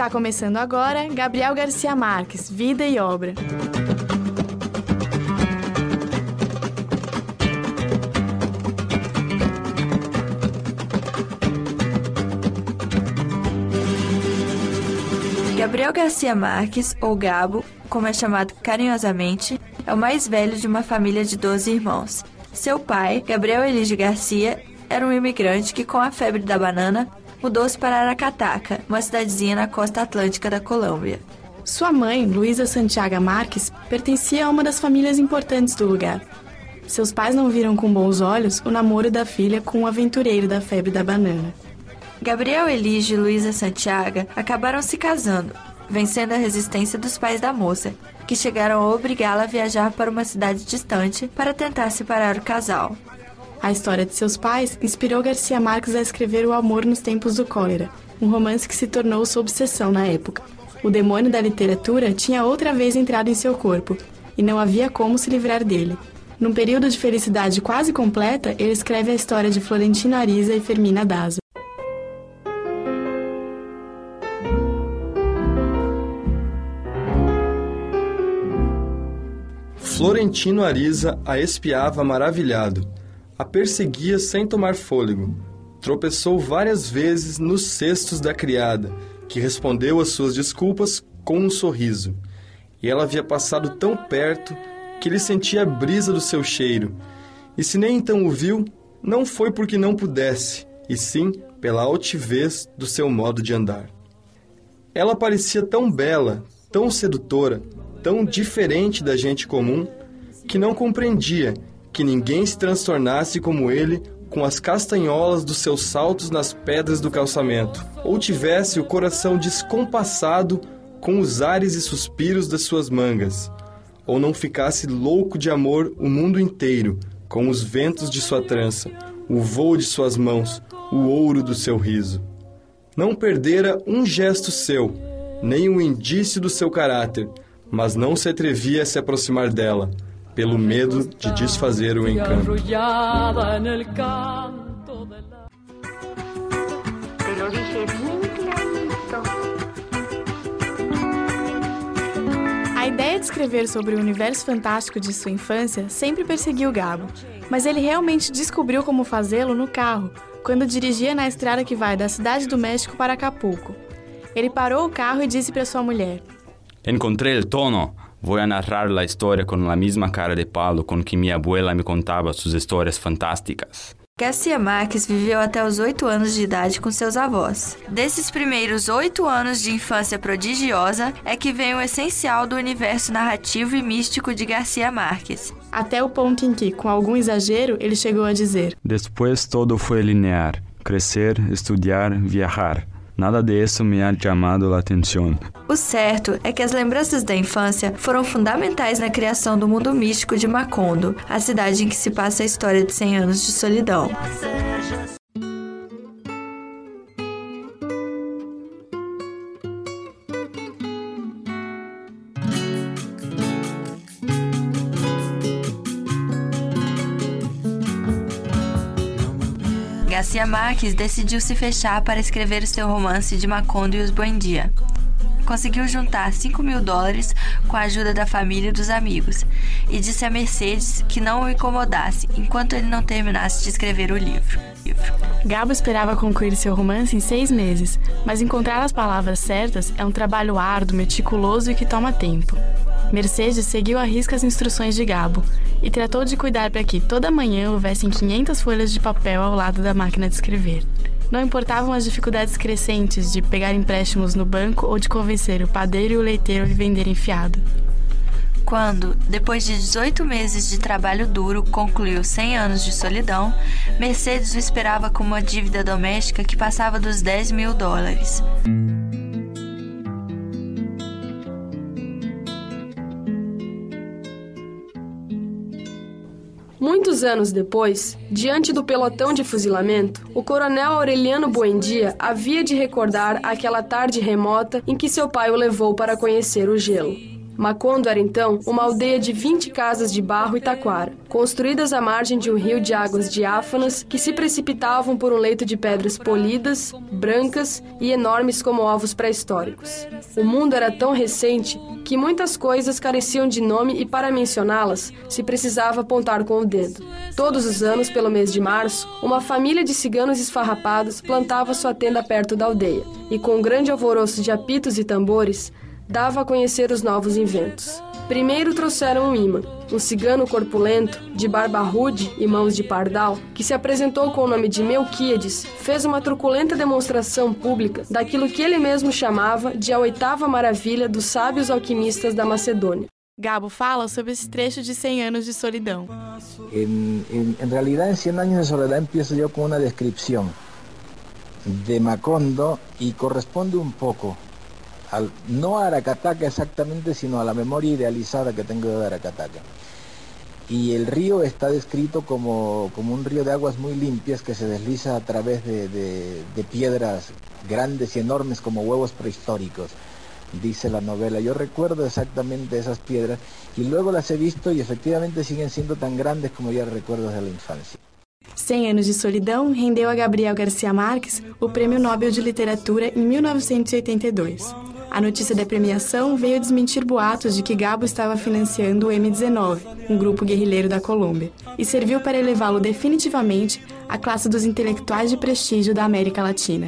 Está começando agora Gabriel Garcia Marques, Vida e Obra. Gabriel Garcia Marques, ou Gabo, como é chamado carinhosamente, é o mais velho de uma família de 12 irmãos. Seu pai, Gabriel Elígio Garcia, era um imigrante que, com a febre da banana, mudou-se para Aracataca, uma cidadezinha na costa atlântica da Colômbia. Sua mãe, Luísa Santiago Marques, pertencia a uma das famílias importantes do lugar. Seus pais não viram com bons olhos o namoro da filha com um aventureiro da febre da banana. Gabriel Elígio e Luísa Santiago acabaram se casando, vencendo a resistência dos pais da moça, que chegaram a obrigá-la a viajar para uma cidade distante para tentar separar o casal. A história de seus pais inspirou Garcia Marques a escrever O Amor nos Tempos do Cólera, um romance que se tornou sua obsessão na época. O demônio da literatura tinha outra vez entrado em seu corpo, e não havia como se livrar dele. Num período de felicidade quase completa, ele escreve a história de Florentino Ariza e Fermina Daza. Florentino Ariza a espiava maravilhado, a perseguia sem tomar fôlego. Tropeçou várias vezes nos cestos da criada, que respondeu às suas desculpas com um sorriso. E ela havia passado tão perto que ele sentia a brisa do seu cheiro. E se nem então o viu, não foi porque não pudesse, e sim pela altivez do seu modo de andar. Ela parecia tão bela, tão sedutora, tão diferente da gente comum, que não compreendia que ninguém se transtornasse como ele com as castanholas dos seus saltos nas pedras do calçamento, ou tivesse o coração descompassado com os ares e suspiros das suas mangas, ou não ficasse louco de amor o mundo inteiro, com os ventos de sua trança, o vôo de suas mãos, o ouro do seu riso. Não perdera um gesto seu, nem um indício do seu caráter, mas não se atrevia a se aproximar dela, pelo medo de desfazer o encanto. A ideia de escrever sobre o universo fantástico de sua infância sempre perseguiu Gabo, mas ele realmente descobriu como fazê-lo no carro, quando dirigia na estrada que vai da Cidade do México para Acapulco. Ele parou o carro e disse para sua mulher: Encontré el tono. Voy a narrar la historia con la misma cara de palo con que mi abuela me contaba sus historias fantásticas. Garcia Marques viveu até os 8 anos de idade com seus avós. Desses primeiros 8 anos de infância prodigiosa é que vem o essencial do universo narrativo e místico de Garcia Marques. Até o ponto em que, com algum exagero, ele chegou a dizer: Después todo fue linear. Crecer, estudiar, viajar. Nada de isso me ha chamado a atenção. O certo é que as lembranças da infância foram fundamentais na criação do mundo místico de Macondo, a cidade em que se passa a história de 100 anos de solidão. Garcia Marques decidiu se fechar para escrever o seu romance de Macondo e os Buendia. Conseguiu juntar $5.000 com a ajuda da família e dos amigos, e disse a Mercedes que não o incomodasse enquanto ele não terminasse de escrever o livro. Gabo esperava concluir seu romance em 6 meses, mas encontrar as palavras certas é um trabalho árduo, meticuloso e que toma tempo. Mercedes seguiu à risca as instruções de Gabo e tratou de cuidar para que toda manhã houvessem 500 folhas de papel ao lado da máquina de escrever. Não importavam as dificuldades crescentes de pegar empréstimos no banco ou de convencer o padeiro e o leiteiro a lhe venderem fiado. Quando, depois de 18 meses de trabalho duro, concluiu 100 anos de solidão, Mercedes o esperava com uma dívida doméstica que passava dos $10.000. Muitos anos depois, diante do pelotão de fuzilamento, o coronel Aureliano Buendia havia de recordar aquela tarde remota em que seu pai o levou para conhecer o gelo. Macondo era então uma aldeia de 20 casas de barro e taquara, construídas à margem de um rio de águas diáfanas que se precipitavam por um leito de pedras polidas, brancas e enormes como ovos pré-históricos. O mundo era tão recente que muitas coisas careciam de nome e para mencioná-las se precisava apontar com o dedo. Todos os anos, pelo mês de março, uma família de ciganos esfarrapados plantava sua tenda perto da aldeia e, com um grande alvoroço de apitos e tambores, dava a conhecer os novos inventos. Primeiro trouxeram um imã, um cigano corpulento, de barba rude e mãos de pardal, que se apresentou com o nome de Melquíades, fez uma truculenta demonstração pública daquilo que ele mesmo chamava de a 8ª maravilha dos sábios alquimistas da Macedônia. Gabo fala sobre esse trecho de 100 anos de solidão. En realidad, en 100 años de soledad empiezo yo con una descripción de Macondo y corresponde un poco no a Aracataca exactamente, sino a la memoria idealizada que tengo de Aracataca. Y el río está descrito como un río de aguas muy limpias que se desliza a través de piedras grandes y enormes como huevos prehistóricos, dice la novela. Yo recuerdo exactamente esas piedras y luego las he visto y efectivamente siguen siendo tan grandes como ya recuerdo desde la infancia. 100 anos de solidão rendeu a Gabriel Garcia Marques o Prêmio Nobel de Literatura em 1982. A notícia da premiação veio desmentir boatos de que Gabo estava financiando o M-19, um grupo guerrilheiro da Colômbia, e serviu para elevá-lo definitivamente à classe dos intelectuais de prestígio da América Latina.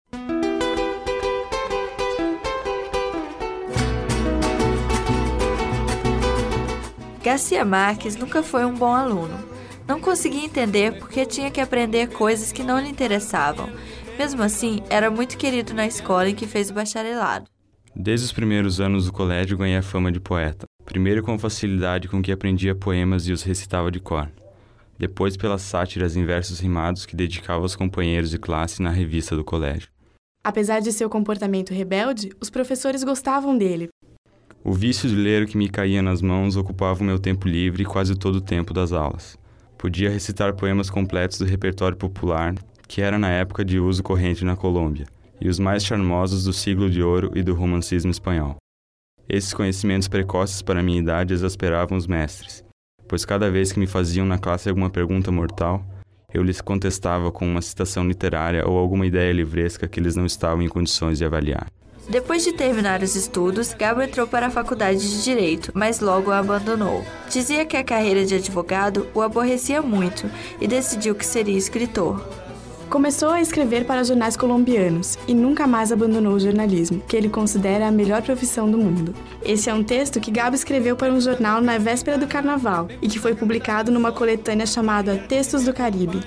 Garcia Marques nunca foi um bom aluno. Não conseguia entender porque tinha que aprender coisas que não lhe interessavam. Mesmo assim, era muito querido na escola em que fez o bacharelado. Desde os primeiros anos do colégio ganhei a fama de poeta. Primeiro com a facilidade com que aprendia poemas e os recitava de cor. Depois pelas sátiras em versos rimados que dedicava aos companheiros de classe na revista do colégio. Apesar de seu comportamento rebelde, os professores gostavam dele. O vício de ler que me caía nas mãos ocupava o meu tempo livre e quase todo o tempo das aulas. Podia recitar poemas completos do repertório popular, que era na época de uso corrente na Colômbia, e os mais charmosos do siglo de ouro e do romancismo espanhol. Esses conhecimentos precoces para minha idade exasperavam os mestres, pois cada vez que me faziam na classe alguma pergunta mortal, eu lhes contestava com uma citação literária ou alguma ideia livresca que eles não estavam em condições de avaliar. Depois de terminar os estudos, Gabo entrou para a faculdade de Direito, mas logo a abandonou. Dizia que a carreira de advogado o aborrecia muito e decidiu que seria escritor. Começou a escrever para jornais colombianos e nunca mais abandonou o jornalismo, que ele considera a melhor profissão do mundo. Esse é um texto que Gabo escreveu para um jornal na véspera do Carnaval e que foi publicado numa coletânea chamada Textos do Caribe.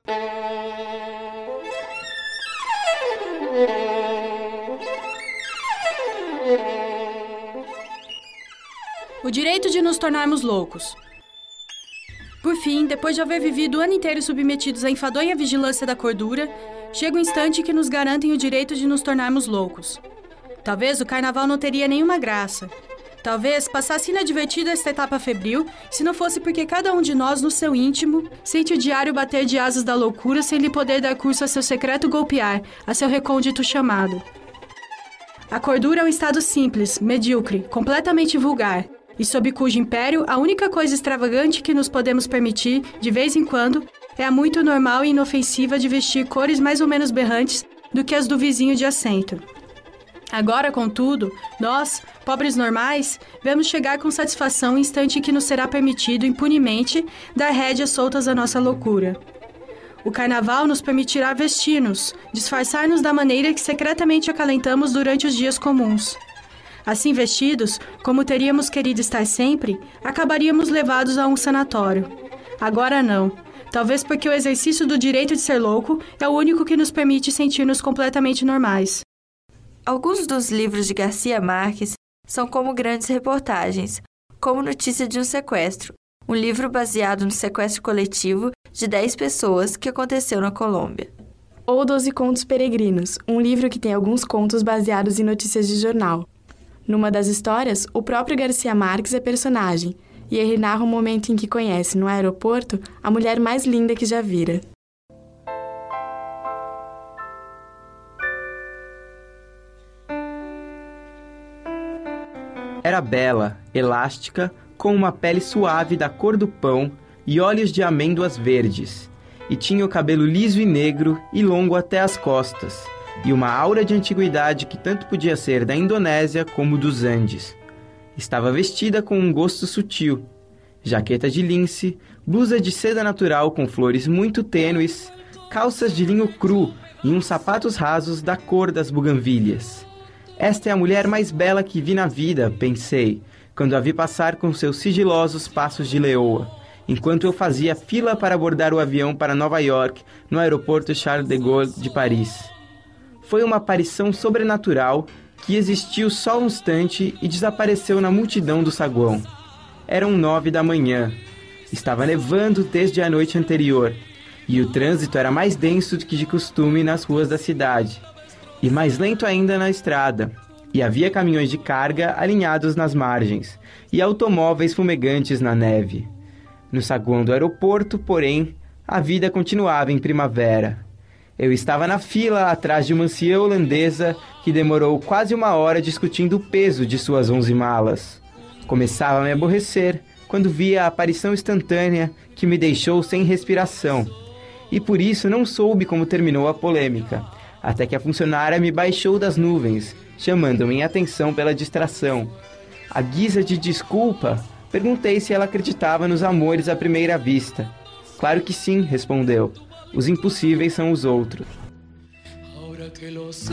O direito de nos tornarmos loucos. Por fim, depois de haver vivido o ano inteiro submetidos à enfadonha vigilância da cordura, chega o instante que nos garantem o direito de nos tornarmos loucos. Talvez o carnaval não teria nenhuma graça. Talvez passasse inadvertida esta etapa febril, se não fosse porque cada um de nós, no seu íntimo, sente o diário bater de asas da loucura sem lhe poder dar curso a seu secreto golpear, a seu recôndito chamado. A cordura é um estado simples, medíocre, completamente vulgar, e sob cujo império a única coisa extravagante que nos podemos permitir, de vez em quando, é a muito normal e inofensiva de vestir cores mais ou menos berrantes do que as do vizinho de assento. Agora, contudo, nós, pobres normais, vemos chegar com satisfação o instante que nos será permitido, impunemente, dar rédeas soltas à nossa loucura. O carnaval nos permitirá vestir-nos, disfarçar-nos da maneira que secretamente acalentamos durante os dias comuns. Assim vestidos, como teríamos querido estar sempre, acabaríamos levados a um sanatório. Agora não. Talvez porque o exercício do direito de ser louco é o único que nos permite sentir-nos completamente normais. Alguns dos livros de Garcia Marques são como grandes reportagens, como Notícia de um Sequestro, um livro baseado no sequestro coletivo de 10 pessoas que aconteceu na Colômbia. Ou 12 Contos Peregrinos, um livro que tem alguns contos baseados em notícias de jornal. Numa das histórias, o próprio Garcia Marques é personagem, e ele narra o momento em que conhece, no aeroporto, a mulher mais linda que já vira. Era bela, elástica, com uma pele suave da cor do pão e olhos de amêndoas verdes, e tinha o cabelo liso e negro e longo até as costas, e uma aura de antiguidade que tanto podia ser da Indonésia como dos Andes. Estava vestida com um gosto sutil, jaqueta de lince, blusa de seda natural com flores muito tênues, calças de linho cru e uns sapatos rasos da cor das buganvílias. Esta é a mulher mais bela que vi na vida, pensei, quando a vi passar com seus sigilosos passos de leoa, enquanto eu fazia fila para abordar o avião para Nova York, no aeroporto Charles de Gaulle de Paris. Foi uma aparição sobrenatural que existiu só um instante e desapareceu na multidão do saguão. Eram 9 da manhã. Estava nevando desde a noite anterior, e o trânsito era mais denso do que de costume nas ruas da cidade, e mais lento ainda na estrada, e havia caminhões de carga alinhados nas margens, e automóveis fumegantes na neve. No saguão do aeroporto, porém, a vida continuava em primavera. Eu estava na fila atrás de uma anciã holandesa que demorou quase 1 hora discutindo o peso de suas 11 malas. Começava a me aborrecer quando via a aparição instantânea que me deixou sem respiração. E por isso não soube como terminou a polêmica, até que a funcionária me baixou das nuvens, chamando minha atenção pela distração. À guisa de desculpa, perguntei se ela acreditava nos amores à primeira vista. Claro que sim, respondeu. Os impossíveis são os outros. Agora que lo sé,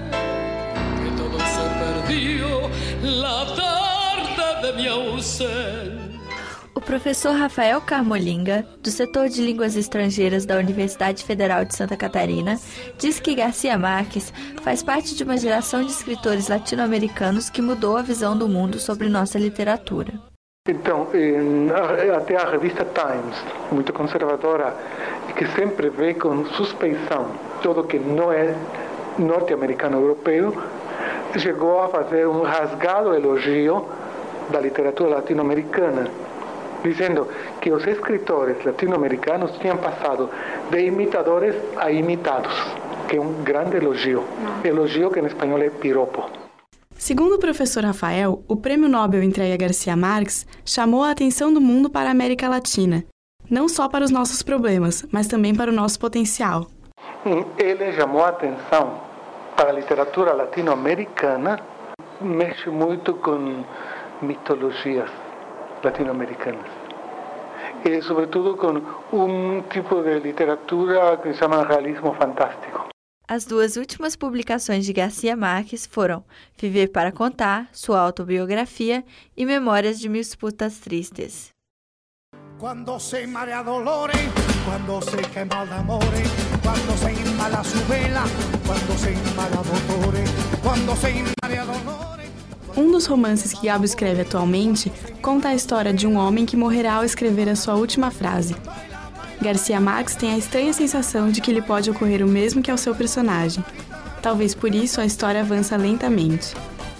que todo se perdió, la tarde de mi ausência. O professor Rafael Carmolinga, do setor de línguas estrangeiras da Universidade Federal de Santa Catarina, diz que Garcia Marques faz parte de uma geração de escritores latino-americanos que mudou a visão do mundo sobre nossa literatura. Então, até a revista Times, muito conservadora, e que sempre vê com suspeição tudo que não é norte-americano europeu, chegou a fazer um rasgado elogio da literatura latino-americana, dizendo que os escritores latino-americanos tinham passado de imitadores a imitados, que é um grande elogio. Elogio que em espanhol é piropo. Segundo o professor Rafael, o Prêmio Nobel entregue a Garcia Marques chamou a atenção do mundo para a América Latina, não só para os nossos problemas, mas também para o nosso potencial. Ele chamou a atenção para a literatura latino-americana, mexe muito com mitologias latino-americanas. E, sobretudo, com um tipo de literatura que se chama realismo fantástico. As 2 últimas publicações de Garcia Marques foram Viver para Contar, sua autobiografia, e Memórias de 1000 Putas Tristes. Quando se marea dolores, quando se queima el amores, quando se inmala su vela, quando se inmala dolores, quando se marea dolores. Um dos romances que Gabo escreve atualmente conta a história de um homem que morrerá ao escrever a sua última frase. Garcia Marques tem a estranha sensação de que lhe pode ocorrer o mesmo que ao seu personagem. Talvez por isso a história avança lentamente.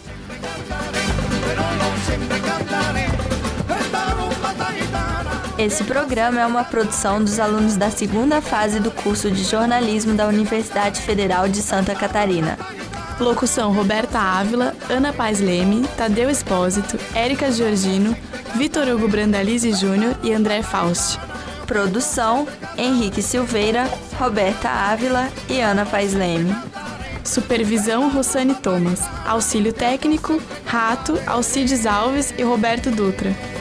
Esse programa é uma produção dos alunos da 2ª fase do curso de jornalismo da Universidade Federal de Santa Catarina. Locução: Roberta Ávila, Ana Paz Leme, Tadeu Espósito, Érica Giorgino, Vitor Hugo Brandalize Júnior e André Fausti. Produção: Henrique Silveira, Roberta Ávila e Ana Paz Leme. Supervisão: Rossane Thomas. Auxílio técnico: Rato, Alcides Alves e Roberto Dutra.